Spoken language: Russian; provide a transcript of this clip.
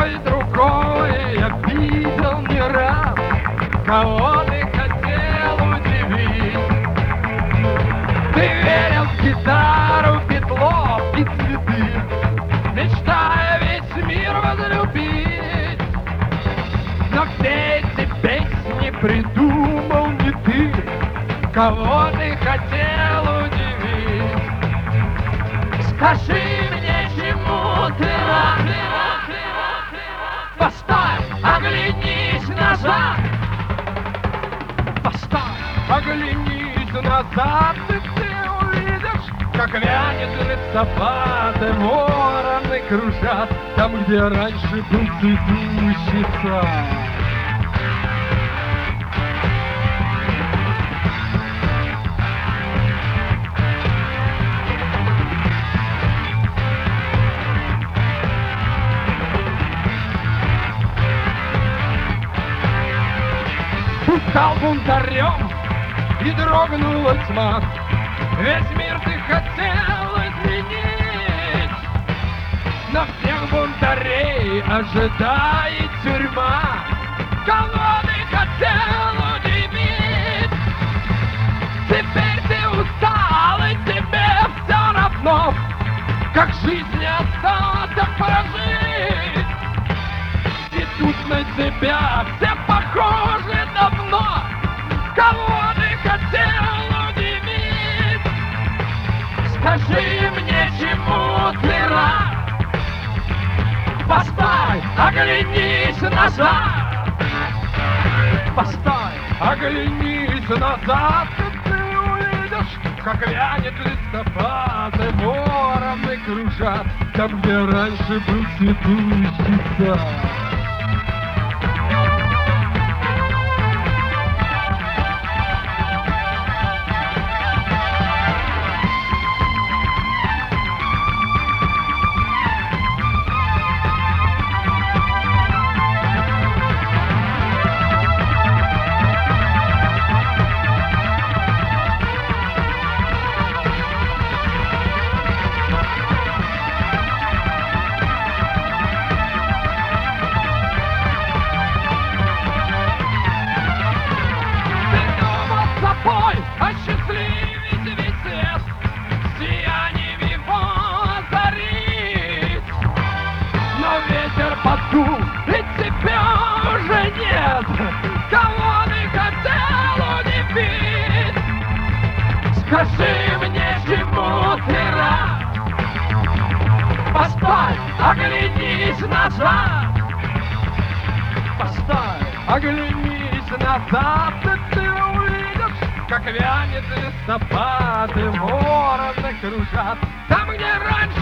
Другой, я видел не раз, кого ты хотел удивить. Ты верил в гитару, петло и цветы, мечтая весь мир возлюбить. Но все эти песни придумал не ты, кого ты хотел удивить. Скажи мне, чему ты рад? Поставь, оглянись назад. Поставь, оглянись назад, и ты увидишь, как вянет листопад, и вороны кружат там, где раньше был цветущий сад. Ты стал бунтарем, и дрогнула тьма. Весь мир ты хотел изменить, но всех бунтарей ожидает тюрьма. Кого ты хотел удивить? Теперь ты устал, и тебе все равно, как жизнь осталось прожить. И тут на тебя все похожи давно. Кого ты хотел удивить? Скажи мне, чему ты рад? Постой, оглянись назад. Постой, оглянись назад, и ты увидишь, как вянет листопад, и вороны кружат там, где раньше был цветущий сад. Подул, и тебя уже нет. Кого ты хотел удивить? Скажи мне, чему ты рад? Постой, оглянись назад. Постой, оглянись назад, и ты увидишь, как вянет листопад, и вороны кружат там, где раньше